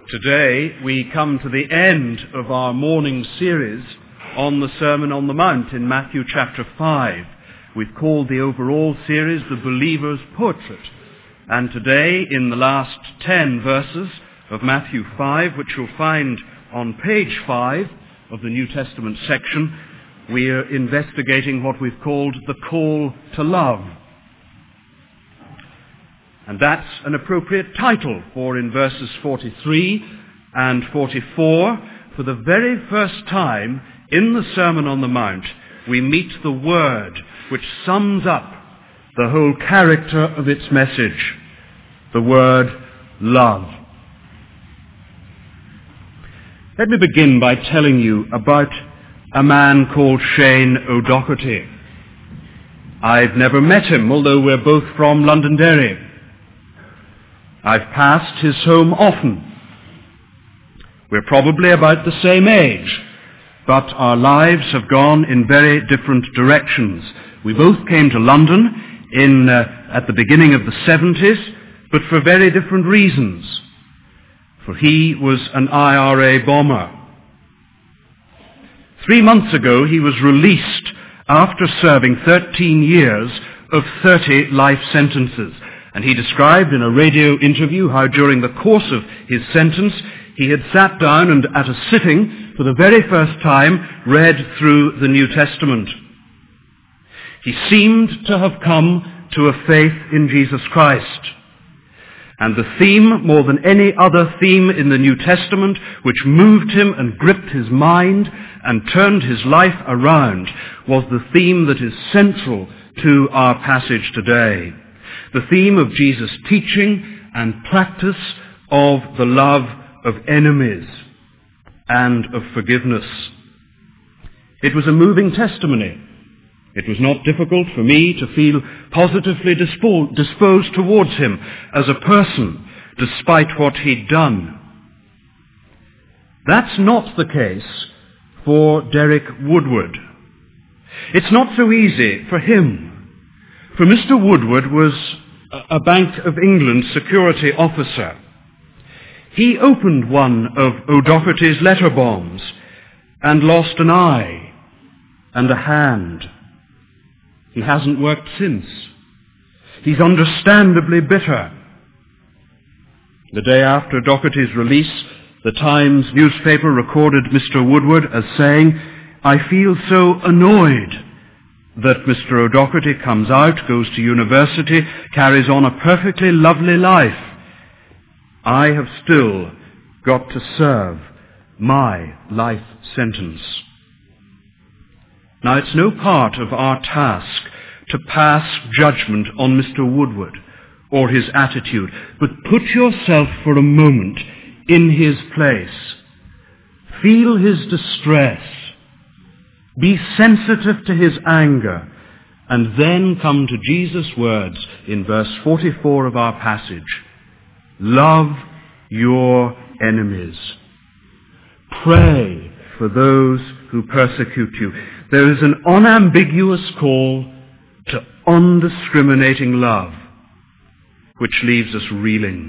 Today we come to the end of our morning series on the Sermon on the Mount in Matthew chapter 5. We've called the overall series The Believer's Portrait. And today, in the last 10 verses of Matthew 5, which you'll find on page 5 of the New Testament section, we are investigating what we've called the call to love. And that's an appropriate title, for in verses 43 and 44, for the very first time in the Sermon on the Mount, we meet the word which sums up the whole character of its message, the word love. Let me begin by telling you about a man called Shane O'Doherty. I've never met him, although we're both from Londonderry. I've passed his home often. We're probably about the same age, but our lives have gone in very different directions. We both came to London at the beginning of the 70s, but for very different reasons. For he was an IRA bomber. 3 months ago he was released after serving 13 years of 30 life sentences. And he described in a radio interview how during the course of his sentence he had sat down and at a sitting for the very first time read through the New Testament. He seemed to have come to a faith in Jesus Christ. And the theme, more than any other theme in the New Testament, which moved him and gripped his mind and turned his life around, was the theme that is central to our passage today. The theme of Jesus' teaching and practice of the love of enemies and of forgiveness. It was a moving testimony. It was not difficult for me to feel positively disposed towards him as a person, despite what he'd done. That's not the case for Derek Woodward. It's not so easy for him. For Mr. Woodward was a Bank of England security officer. He opened one of O'Doherty's letter bombs and lost an eye and a hand. He hasn't worked since. He's understandably bitter. The day after Doherty's release, the Times newspaper recorded Mr. Woodward as saying, "I feel so annoyed that Mr. O'Doherty comes out, goes to university, carries on a perfectly lovely life. I have still got to serve my life sentence." Now, it's no part of our task to pass judgment on Mr. Woodward or his attitude, but put yourself for a moment in his place. Feel his distress. Be sensitive to his anger, and then come to Jesus' words in verse 44 of our passage. Love your enemies. Pray for those who persecute you. There is an unambiguous call to undiscriminating love, which leaves us reeling.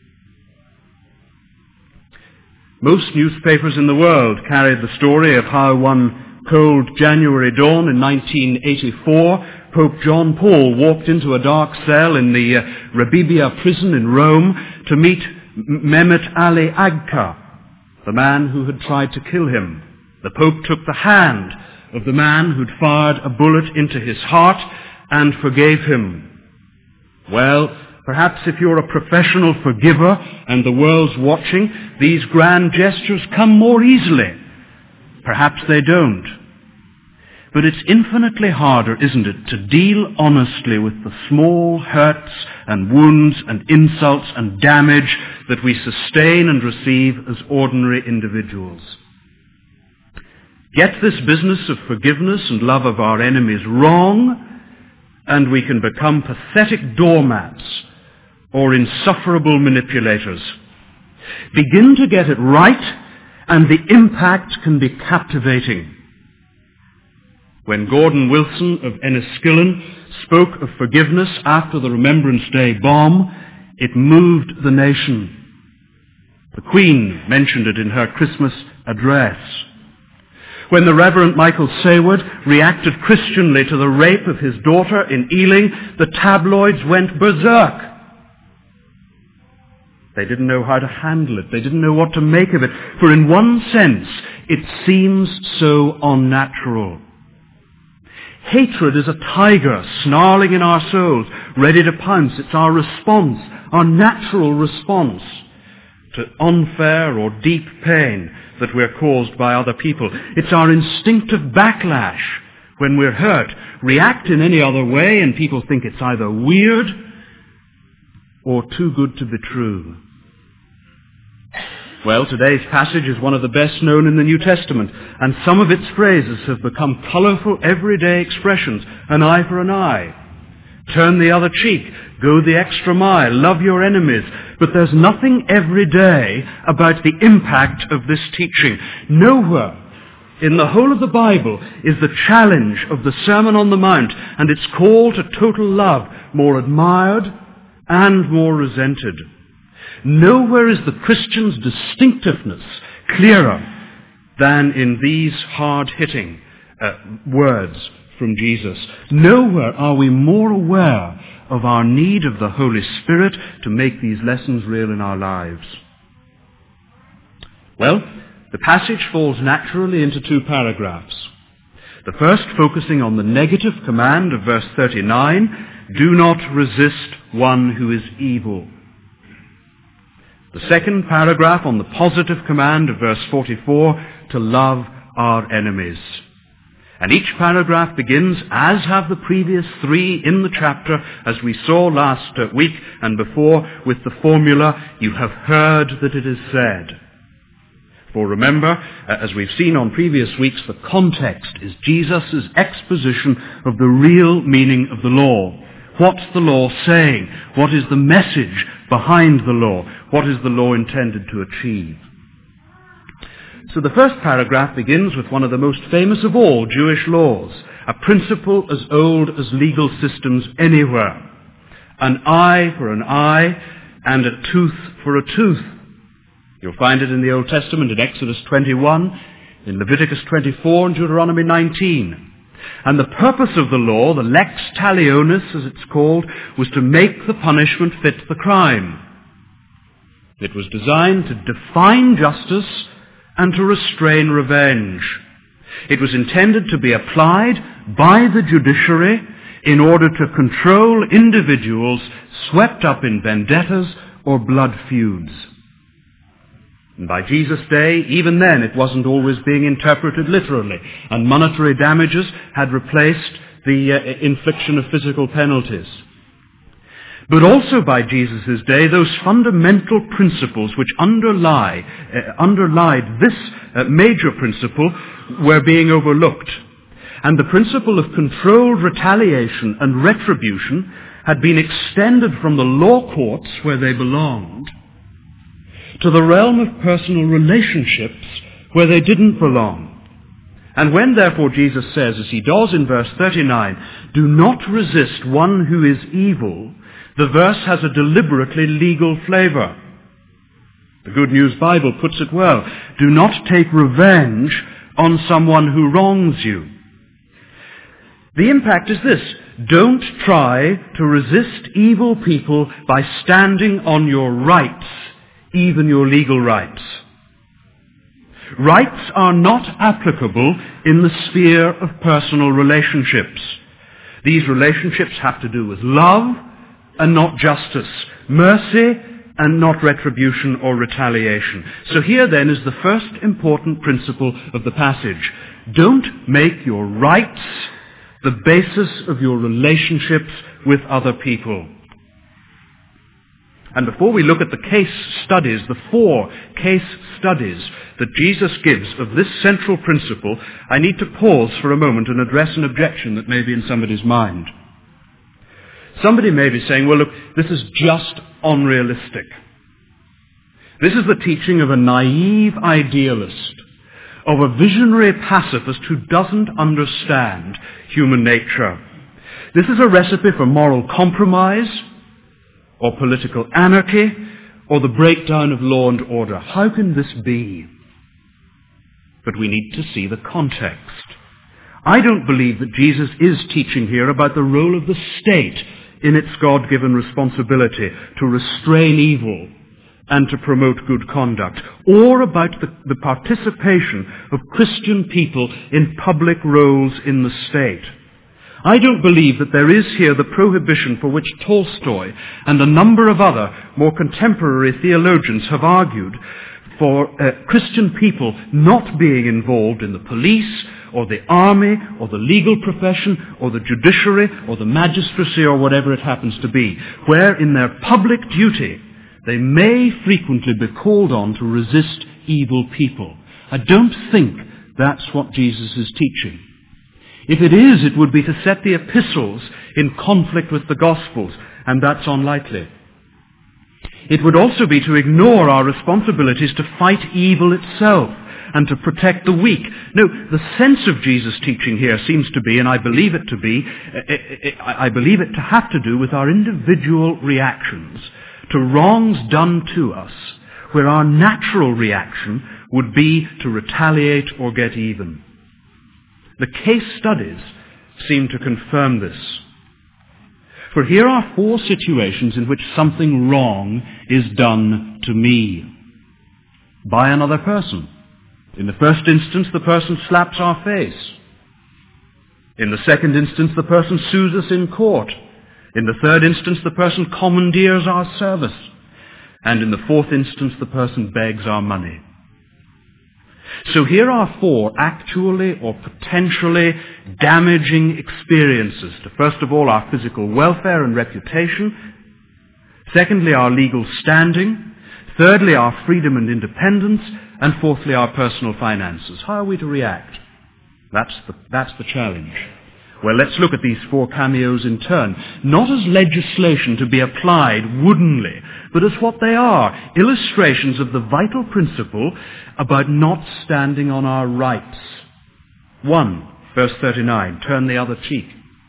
Most newspapers in the world carried the story of how one cold January dawn in 1984, Pope John Paul walked into a dark cell in the Rebibbia prison in Rome to meet Mehmet Ali Agca, the man who had tried to kill him. The Pope took the hand of the man who'd fired a bullet into his heart and forgave him. Well, perhaps if you're a professional forgiver and the world's watching, these grand gestures come more easily. Perhaps they don't. But it's infinitely harder, isn't it, to deal honestly with the small hurts and wounds and insults and damage that we sustain and receive as ordinary individuals. Get this business of forgiveness and love of our enemies wrong, and we can become pathetic doormats or insufferable manipulators. Begin to get it right, and the impact can be captivating. When Gordon Wilson of Enniskillen spoke of forgiveness after the Remembrance Day bomb, it moved the nation. The Queen mentioned it in her Christmas address. When the Reverend Michael Sayward reacted Christianly to the rape of his daughter in Ealing, the tabloids went berserk. They didn't know how to handle it. They didn't know what to make of it. For in one sense, it seems so unnatural. Hatred is a tiger snarling in our souls, ready to pounce. It's our response, our natural response to unfair or deep pain that we're caused by other people. It's our instinctive backlash when we're hurt. React in any other way and people think it's either weird or too good to be true. Well, today's passage is one of the best known in the New Testament, and some of its phrases have become colourful, everyday expressions. An eye for an eye. Turn the other cheek. Go the extra mile. Love your enemies. But there's nothing everyday about the impact of this teaching. Nowhere in the whole of the Bible is the challenge of the Sermon on the Mount and its call to total love more admired and more resented. Nowhere is the Christian's distinctiveness clearer than in these hard-hitting words from Jesus. Nowhere are we more aware of our need of the Holy Spirit to make these lessons real in our lives. Well, the passage falls naturally into two paragraphs. The first focusing on the negative command of verse 39, do not resist one who is evil. The second paragraph on the positive command of verse 44, to love our enemies. And each paragraph begins, as have the previous three in the chapter, as we saw last week and before, with the formula, you have heard that it is said. For remember, as we've seen on previous weeks, the context is Jesus' exposition of the real meaning of the law. What's the law saying? What is the message behind the law? What is the law intended to achieve? So the first paragraph begins with one of the most famous of all Jewish laws, a principle as old as legal systems anywhere. An eye for an eye and a tooth for a tooth. You'll find it in the Old Testament in Exodus 21, in Leviticus 24 and Deuteronomy 19. And the purpose of the law, the lex talionis as it's called, was to make the punishment fit the crime. It was designed to define justice and to restrain revenge. It was intended to be applied by the judiciary in order to control individuals swept up in vendettas or blood feuds. And by Jesus' day, even then, it wasn't always being interpreted literally, and monetary damages had replaced the infliction of physical penalties. But also by Jesus' day, those fundamental principles which underlied this major principle were being overlooked. And the principle of controlled retaliation and retribution had been extended from the law courts where they belonged to the realm of personal relationships where they didn't belong. And when therefore Jesus says, as he does in verse 39, do not resist one who is evil, the verse has a deliberately legal flavor. The Good News Bible puts it well. Do not take revenge on someone who wrongs you. The impact is this. Don't try to resist evil people by standing on your rights, even your legal rights. Rights are not applicable in the sphere of personal relationships. These relationships have to do with love and not justice, mercy and not retribution or retaliation. So here then is the first important principle of the passage. Don't make your rights the basis of your relationships with other people. And before we look at the case studies, the 4 case studies that Jesus gives of this central principle, I need to pause for a moment and address an objection that may be in somebody's mind. Somebody may be saying, well, look, this is just unrealistic. This is the teaching of a naive idealist, of a visionary pacifist who doesn't understand human nature. This is a recipe for moral compromise, or political anarchy, or the breakdown of law and order. How can this be? But we need to see the context. I don't believe that Jesus is teaching here about the role of the state in its God-given responsibility to restrain evil and to promote good conduct, or about the participation of Christian people in public roles in the state. I don't believe that there is here the prohibition for which Tolstoy and a number of other more contemporary theologians have argued for Christian people not being involved in the police or the army or the legal profession or the judiciary or the magistracy or whatever it happens to be, where in their public duty they may frequently be called on to resist evil people. I don't think that's what Jesus is teaching. If it is, it would be to set the epistles in conflict with the Gospels, and that's unlikely. It would also be to ignore our responsibilities to fight evil itself and to protect the weak. No, the sense of Jesus' teaching here seems to be, and I believe it to be, I believe it to have to do with our individual reactions to wrongs done to us, where our natural reaction would be to retaliate or get even. The case studies seem to confirm this. For here are 4 situations in which something wrong is done to me by another person. In the first instance, the person slaps our face. In the second instance, the person sues us in court. In the third instance, the person commandeers our service. And in the fourth instance, the person begs our money. So here are 4 actually or potentially damaging experiences to, first of all, our physical welfare and reputation. Secondly, our legal standing. Thirdly, our freedom and independence. And fourthly, our personal finances. How are we to react? That's the challenge. Well, let's look at these 4 cameos in turn, not as legislation to be applied woodenly, but as what they are, illustrations of the vital principle about not standing on our rights. 1, verse 39, turn the other cheek.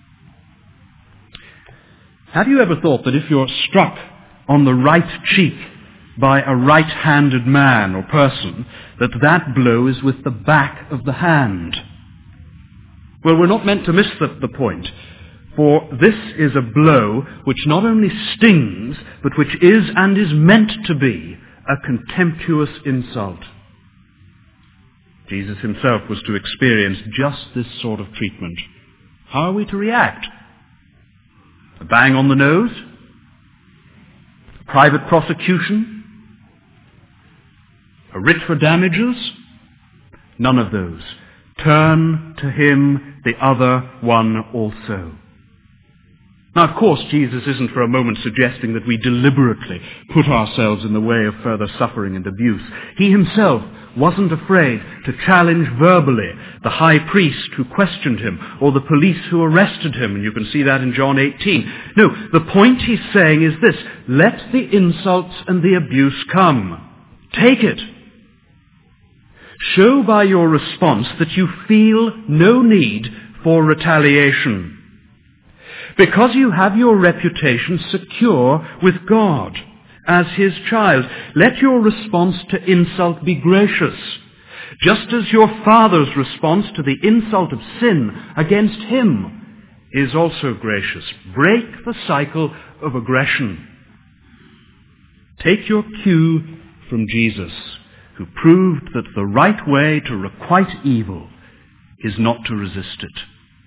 Have you ever thought that if you're struck on the right cheek by a right-handed man or person, that blow is with the back of the hand? Well, we're not meant to miss the point, for this is a blow which not only stings, but which is and is meant to be a contemptuous insult. Jesus himself was to experience just this sort of treatment. How are we to react? A bang on the nose? Private prosecution? A writ for damages? None of those. Turn to him, the other one also. Now, of course, Jesus isn't for a moment suggesting that we deliberately put ourselves in the way of further suffering and abuse. He himself wasn't afraid to challenge verbally the high priest who questioned him or the police who arrested him, and you can see that in John 18. No, the point he's saying is this: let the insults and the abuse come. Take it. Show by your response that you feel no need for retaliation, because you have your reputation secure with God as his child. Let your response to insult be gracious, just as your Father's response to the insult of sin against him is also gracious. Break the cycle of aggression. Take your cue from Jesus, who proved that the right way to requite evil is not to resist it.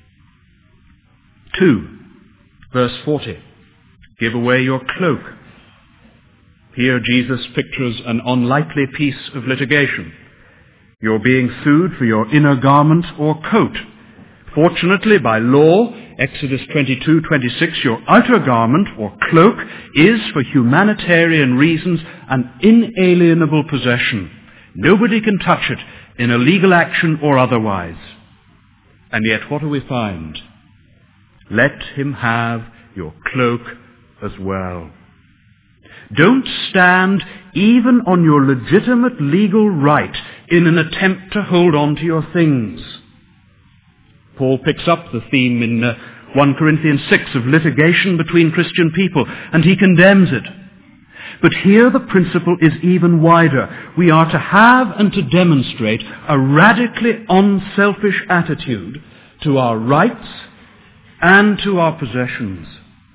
2, verse 40, give away your cloak. Here Jesus pictures an unlikely piece of litigation. You're being sued for your inner garment or coat. Fortunately, by law, Exodus 22:26, your outer garment or cloak is, for humanitarian reasons, an inalienable possession. Nobody can touch it in a legal action or otherwise. And yet, what do we find? Let him have your cloak as well. Don't stand even on your legitimate legal right in an attempt to hold on to your things. Paul picks up the theme in 1 Corinthians 6 of litigation between Christian people, and he condemns it. But here the principle is even wider. We are to have and to demonstrate a radically unselfish attitude to our rights and to our possessions.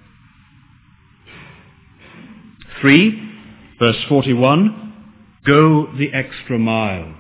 3, verse 41, go the extra mile.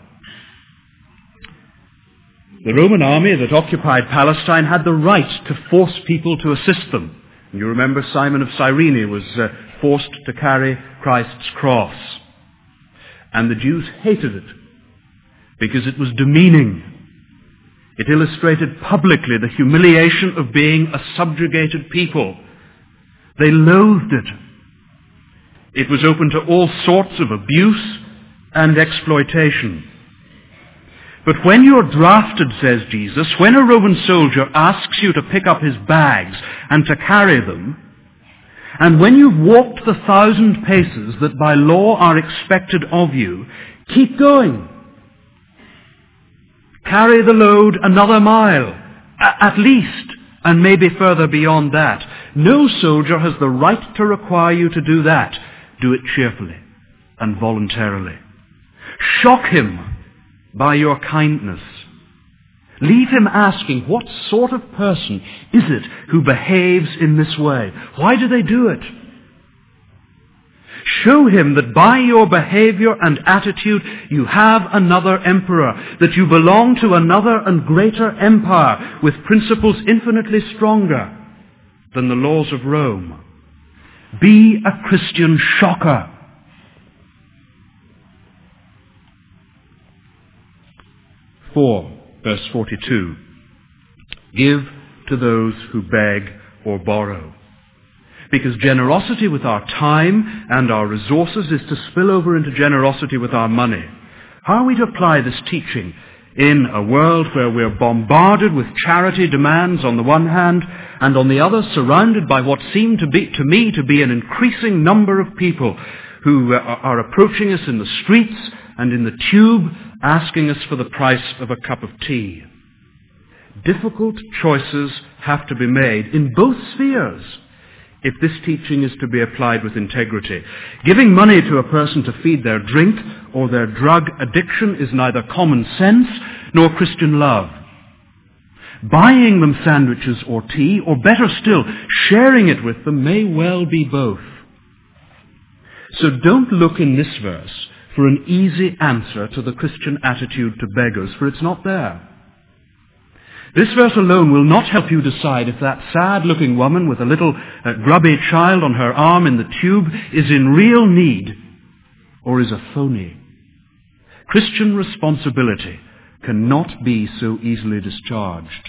The Roman army that occupied Palestine had the right to force people to assist them. You remember Simon of Cyrene was forced to carry Christ's cross. And the Jews hated it because it was demeaning. It illustrated publicly the humiliation of being a subjugated people. They loathed it. It was open to all sorts of abuse and exploitation. But when you're drafted, says Jesus, when a Roman soldier asks you to pick up his bags and to carry them, and when you've walked the 1,000 paces that by law are expected of you, keep going. Carry the load another mile, at least, and maybe further beyond that. No soldier has the right to require you to do that. Do it cheerfully and voluntarily. Shock him by your kindness. Leave him asking, what sort of person is it who behaves in this way? Why do they do it? Show him that by your behavior and attitude you have another emperor, that you belong to another and greater empire with principles infinitely stronger than the laws of Rome. Be a Christian shocker. 4, verse 42. Give to those who beg or borrow. Because generosity with our time and our resources is to spill over into generosity with our money. How are we to apply this teaching in a world where we're bombarded with charity demands on the one hand, and on the other surrounded by what seem to me to be an increasing number of people who are approaching us in the streets and in the tube, asking us for the price of a cup of tea? Difficult choices have to be made in both spheres if this teaching is to be applied with integrity. Giving money to a person to feed their drink or their drug addiction is neither common sense nor Christian love. Buying them sandwiches or tea, or better still, sharing it with them, may well be both. So don't look in this verse for an easy answer to the Christian attitude to beggars, for it's not there. This verse alone will not help you decide if that sad-looking woman with a little grubby child on her arm in the tube is in real need or is a phony. Christian responsibility cannot be so easily discharged.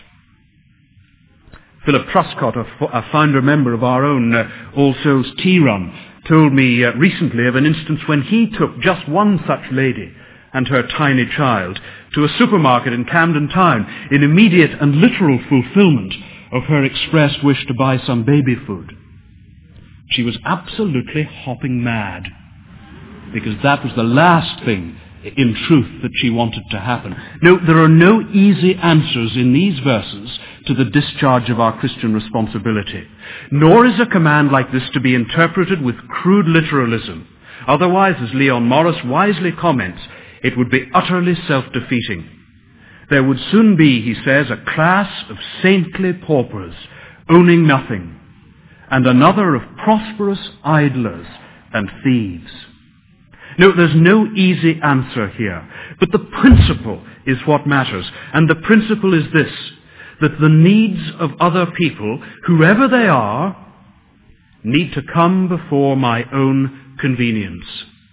Philip Truscott, a founder member of our own All Souls Tea Run, told me recently of an instance when he took just one such lady and her tiny child to a supermarket in Camden Town in immediate and literal fulfillment of her expressed wish to buy some baby food. She was absolutely hopping mad, because that was the last thing, in truth, that she wanted to happen. No, there are no easy answers in these verses to the discharge of our Christian responsibility. Nor is a command like this to be interpreted with crude literalism. Otherwise, as Leon Morris wisely comments, it would be utterly self-defeating. There would soon be, he says, a class of saintly paupers owning nothing, and another of prosperous idlers and thieves. No, there's no easy answer here, but the principle is what matters, and the principle is this, that the needs of other people, whoever they are, need to come before my own convenience.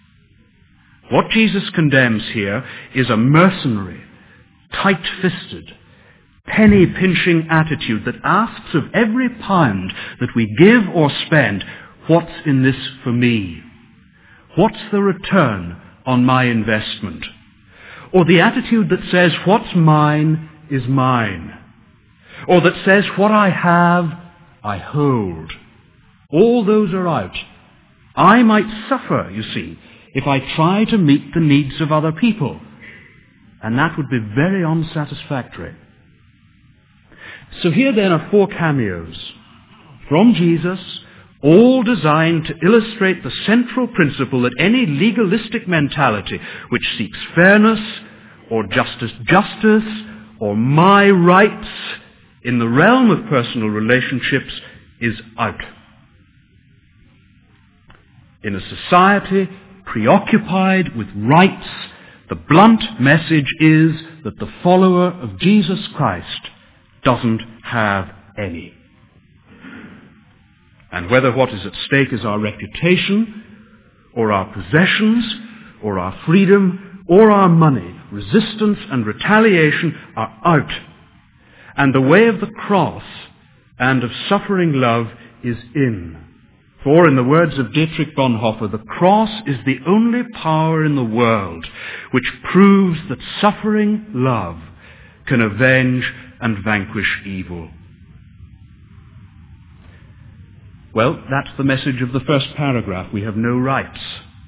What Jesus condemns here is a mercenary, tight-fisted, penny-pinching attitude that asks of every pound that we give or spend, what's in this for me? What's the return on my investment? Or the attitude that says what's mine is mine. Or that says what I have, I hold. All those are out. I might suffer, you see, if I try to meet the needs of other people. And that would be very unsatisfactory. So here then are 4 cameos from Jesus all designed to illustrate the central principle that any legalistic mentality which seeks fairness or justice or my rights in the realm of personal relationships is out. In a society preoccupied with rights, the blunt message is that the follower of Jesus Christ doesn't have any. And whether what is at stake is our reputation, or our possessions, or our freedom, or our money, resistance and retaliation are out. And the way of the cross and of suffering love is in. For, in the words of Dietrich Bonhoeffer, the cross is the only power in the world which proves that suffering love can avenge and vanquish evil. Well, that's the message of the first paragraph. We have no rights.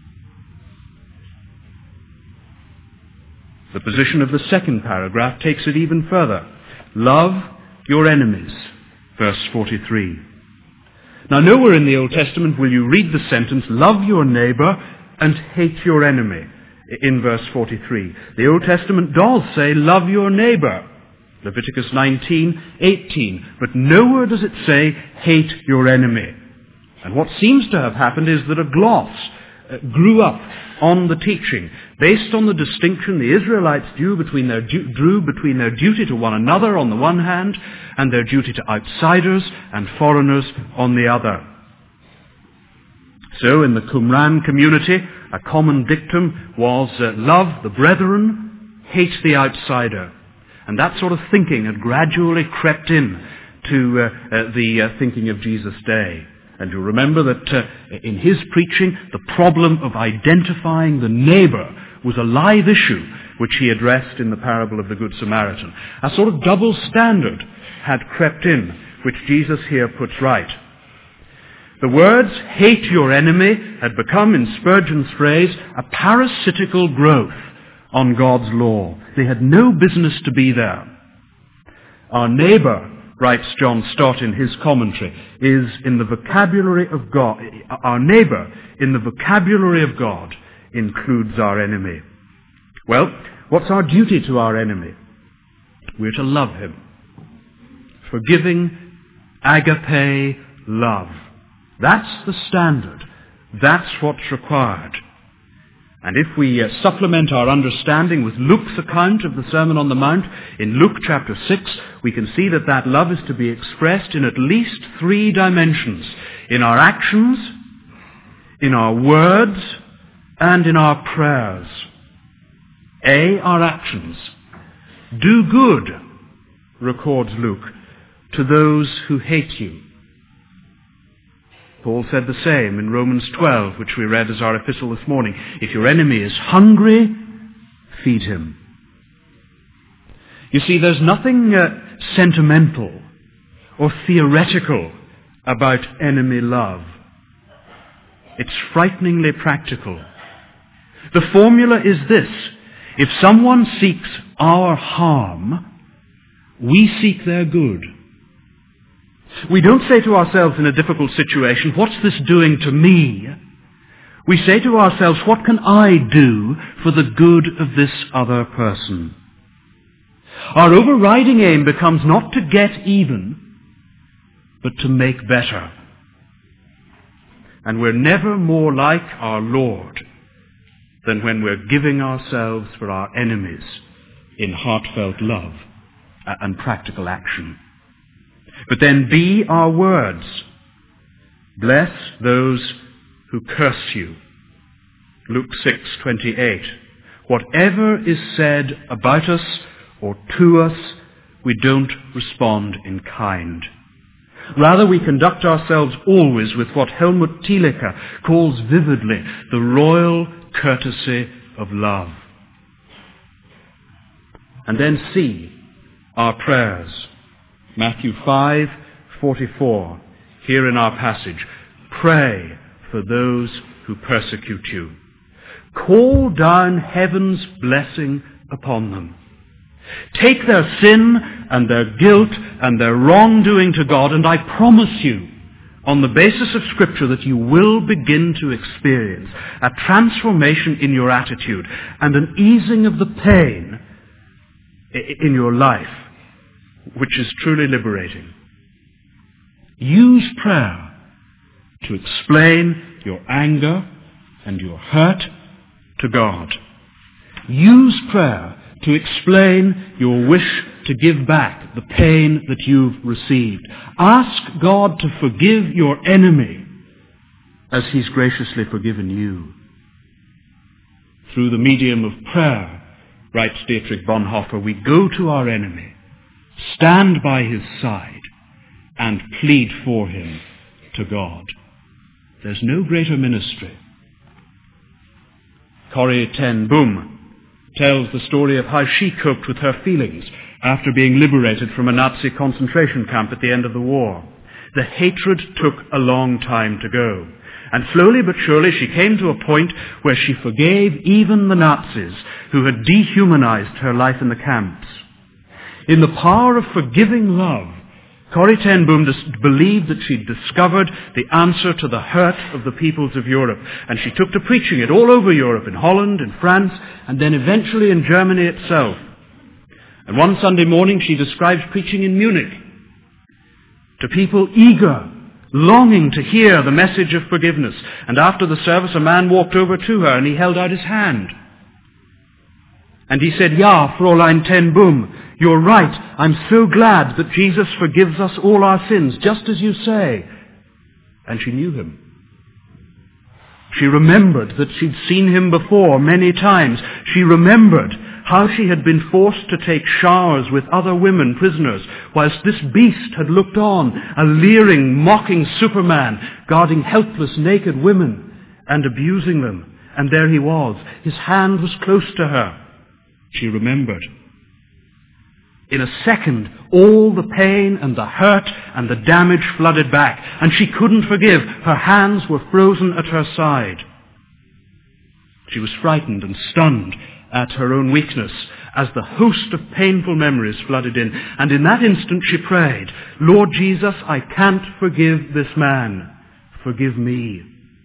The position of the second paragraph takes it even further. Love your enemies, verse 43. Now, nowhere in the Old Testament will you read the sentence, love your neighbor and hate your enemy, in verse 43. The Old Testament does say, love your neighbor, Leviticus 19:18. But nowhere does it say, hate your enemy. And what seems to have happened is that a gloss grew up on the teaching, based on the distinction the Israelites drew between their duty to one another on the one hand, and their duty to outsiders and foreigners on the other. So in the Qumran community, a common dictum was love the brethren, hate the outsider. And that sort of thinking had gradually crept in to the thinking of Jesus' day. And you'll remember that in his preaching, the problem of identifying the neighbor was a live issue which he addressed in the parable of the Good Samaritan. A sort of double standard had crept in, which Jesus here puts right. The words, hate your enemy, had become, in Spurgeon's phrase, a parasitical growth on God's law. They had no business to be there. Our neighbor, writes John Stott in his commentary, is in the vocabulary of God. Our neighbor, in the vocabulary of God, includes our enemy. Well, what's our duty to our enemy? We're to love him. Forgiving, agape love. That's the standard. That's what's required. And if we supplement our understanding with Luke's account of the Sermon on the Mount, in Luke chapter 6, we can see that that love is to be expressed in at least 3 dimensions. In our actions, in our words, and in our prayers. A, our actions. Do good, records Luke, to those who hate you. Paul said the same in Romans 12, which we read as our epistle this morning. If your enemy is hungry, feed him. You see, there's nothing sentimental or theoretical about enemy love. It's frighteningly practical. The formula is this: if someone seeks our harm, we seek their good. We don't say to ourselves in a difficult situation, what's this doing to me? We say to ourselves, what can I do for the good of this other person? Our overriding aim becomes not to get even, but to make better. And we're never more like our Lord than when we're giving ourselves for our enemies in heartfelt love and practical action. But then B, our words. Bless those who curse you. Luke 6:28. Whatever is said about us or to us, we don't respond in kind. Rather, we conduct ourselves always with what Helmut Thielicke calls vividly the royal courtesy of love. And then C, our prayers. Matthew 5:44, here in our passage. Pray for those who persecute you. Call down heaven's blessing upon them. Take their sin and their guilt and their wrongdoing to God, and I promise you, on the basis of Scripture that you will begin to experience a transformation in your attitude and an easing of the pain in your life, which is truly liberating. Use prayer to explain your anger and your hurt to God. Use prayer to explain your wish to give back the pain that you've received. Ask God to forgive your enemy as He's graciously forgiven you. Through the medium of prayer, writes Dietrich Bonhoeffer, we go to our enemy, stand by his side, and plead for him to God. There's no greater ministry. Corrie ten Boom tells the story of how she coped with her feelings after being liberated from a Nazi concentration camp at the end of the war. The hatred took a long time to go. And slowly but surely she came to a point where she forgave even the Nazis who had dehumanized her life in the camps. In the power of forgiving love, Corrie ten Boom believed that she'd discovered the answer to the hurt of the peoples of Europe, and she took to preaching it all over Europe, in Holland, in France, and then eventually in Germany itself. And one Sunday morning she describes preaching in Munich to people eager, longing to hear the message of forgiveness. And after the service a man walked over to her and he held out his hand. And he said, "Ja, Fräulein ten Boom, you're right. I'm so glad that Jesus forgives us all our sins, just as you say." And she knew him. She remembered that she'd seen him before many times. She remembered how she had been forced to take showers with other women prisoners, whilst this beast had looked on, a leering, mocking Superman, guarding helpless, naked women and abusing them. And there he was. His hand was close to her. She remembered. In a second, all the pain and the hurt and the damage flooded back, and she couldn't forgive. Her hands were frozen at her side. She was frightened and stunned at her own weakness as the host of painful memories flooded in. And in that instant she prayed, "Lord Jesus, I can't forgive this man. Forgive me."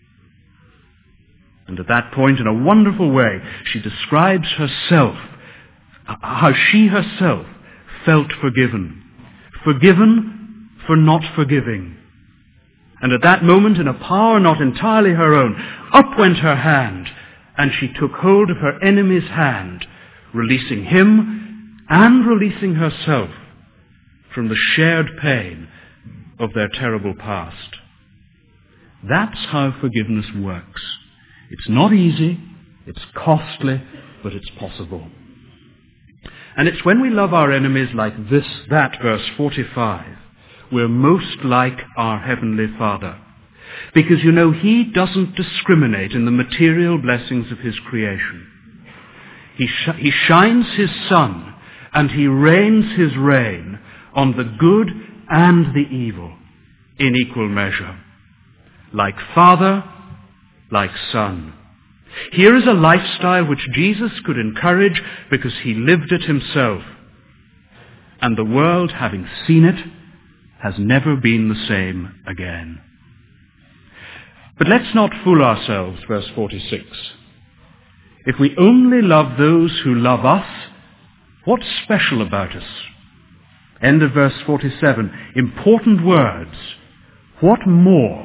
And at that point, in a wonderful way, she describes herself, how she herself felt forgiven. Forgiven for not forgiving. And at that moment, in a power not entirely her own, up went her hand, and she took hold of her enemy's hand, releasing him and releasing herself from the shared pain of their terrible past. That's how forgiveness works. It's not easy, it's costly, but it's possible. And it's when we love our enemies like this, that verse 45, we're most like our Heavenly Father. Because, you know, He doesn't discriminate in the material blessings of His creation. He shines His sun and He rains His rain on the good and the evil in equal measure. Like Father, like Son. Here is a lifestyle which Jesus could encourage because He lived it Himself. And the world, having seen it, has never been the same again. But let's not fool ourselves, verse 46. If we only love those who love us, what's special about us? End of verse 47. Important words. What more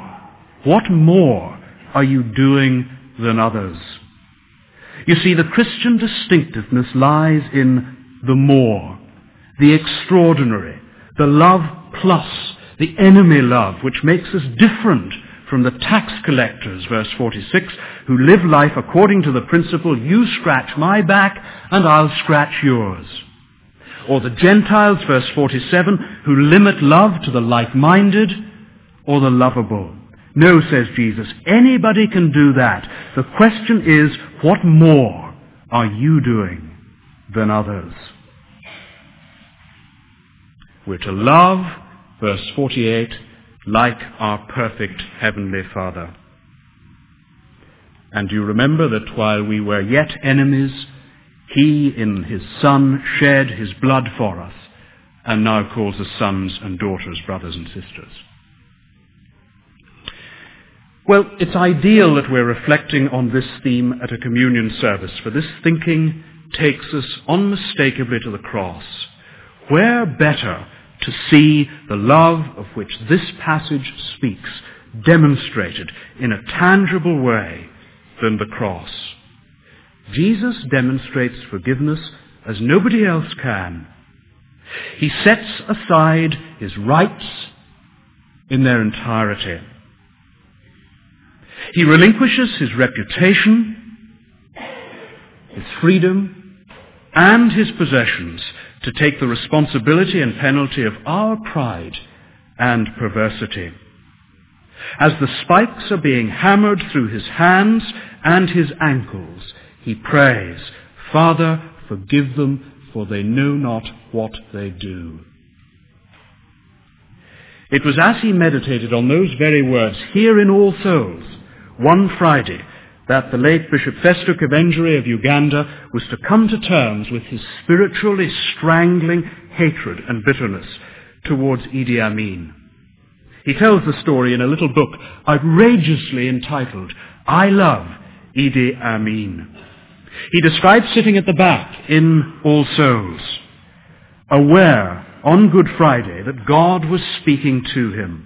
are you doing than others? You see, the Christian distinctiveness lies in the more, the extraordinary, the love plus, the enemy love, which makes us different from the tax collectors, verse 46, who live life according to the principle, you scratch my back and I'll scratch yours. Or the Gentiles, verse 47, who limit love to the like-minded or the lovable. No, says Jesus, anybody can do that. The question is, what more are you doing than others? We're to love, verse 48, like our perfect Heavenly Father. And you remember that while we were yet enemies, He in His Son shed His blood for us, and now calls us sons and daughters, brothers and sisters. Well, it's ideal that we're reflecting on this theme at a communion service, for this thinking takes us unmistakably to the cross. Where better to see the love of which this passage speaks demonstrated in a tangible way than the cross? Jesus demonstrates forgiveness as nobody else can. He sets aside his rights in their entirety. He relinquishes his reputation, his freedom, and his possessions to take the responsibility and penalty of our pride and perversity. As the spikes are being hammered through his hands and his ankles, he prays, "Father, forgive them, for they know not what they do." It was as he meditated on those very words here in All Souls, one Friday, that the late Bishop Festo Kavenjere of Uganda was to come to terms with his spiritually strangling hatred and bitterness towards Idi Amin. He tells the story in a little book outrageously entitled, "I Love Idi Amin." He describes sitting at the back in All Souls, aware on Good Friday that God was speaking to him.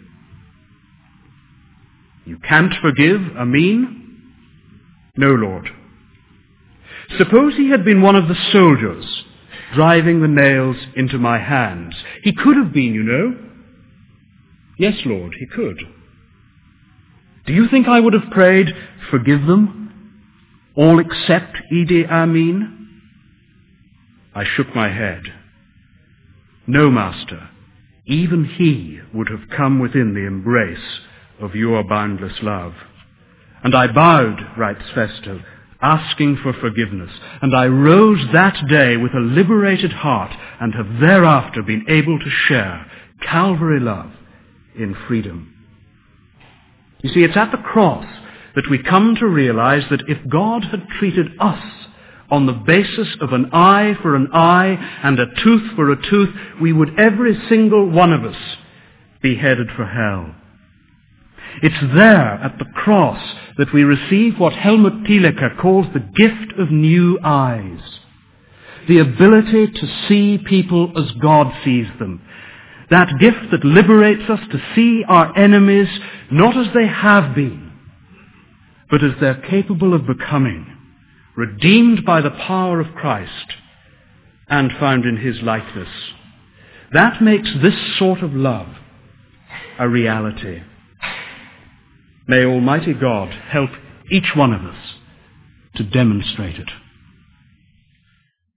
"You can't forgive Amin?" "No, Lord." "Suppose he had been one of the soldiers driving the nails into my hands. He could have been, you know." "Yes, Lord, he could." "Do you think I would have prayed, 'Forgive them, all except Idi Amin'?" I shook my head. "No, Master, even he would have come within the embrace of your boundless love. And I bowed," writes Festo, "asking for forgiveness, and I rose that day with a liberated heart and have thereafter been able to share Calvary love in freedom." You see, it's at the cross that we come to realize that if God had treated us on the basis of an eye for an eye and a tooth for a tooth, we would every single one of us be headed for hell. It's there at the cross that we receive what Helmut Thielicke calls the gift of new eyes, the ability to see people as God sees them. That gift that liberates us to see our enemies not as they have been, but as they're capable of becoming, redeemed by the power of Christ and found in his likeness. That makes this sort of love a reality. May Almighty God help each one of us to demonstrate it.